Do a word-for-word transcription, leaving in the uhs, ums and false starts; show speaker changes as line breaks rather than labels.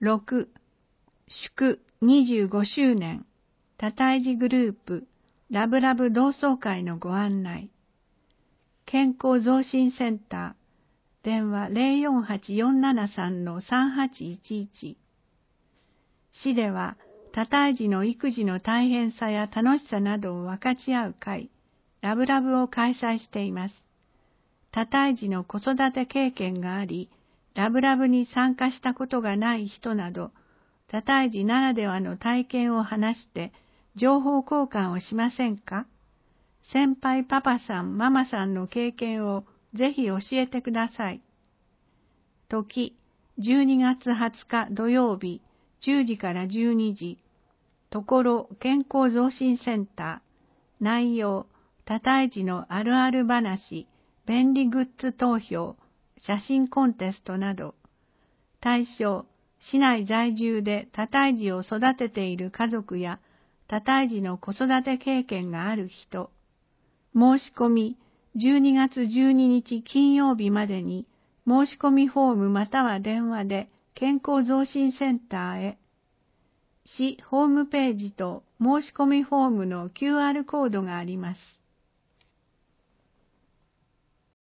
ろく、祝にじゅうごしゅうねん、多胎児グループ、ラブラブ同窓会のご案内。健康増進センター、電話 ゼロよんはちよんななさんのさんはちいちいち。市では、多胎児の育児の大変さや楽しさなどを分かち合う会、ラブラブを開催しています。多胎児の子育て経験があり、ラブラブに参加したことがない人など、多胎児ならではの体験を話して、情報交換をしませんか？先輩パパさん、ママさんの経験をぜひ教えてください。時、じゅうにがつはつか土曜日、じゅうじからじゅうにじ。ところ健康増進センター。内容、多胎児のあるある話、便利グッズ投票、写真コンテストなど。対象、市内在住で多胎児を育てている家族や多胎児の子育て経験がある人。申し込み、じゅうにがつじゅうににち金曜日までに申し込みフォームまたは電話で健康増進センターへ。市ホームページと申し込みフォームの キューアール コードがあります。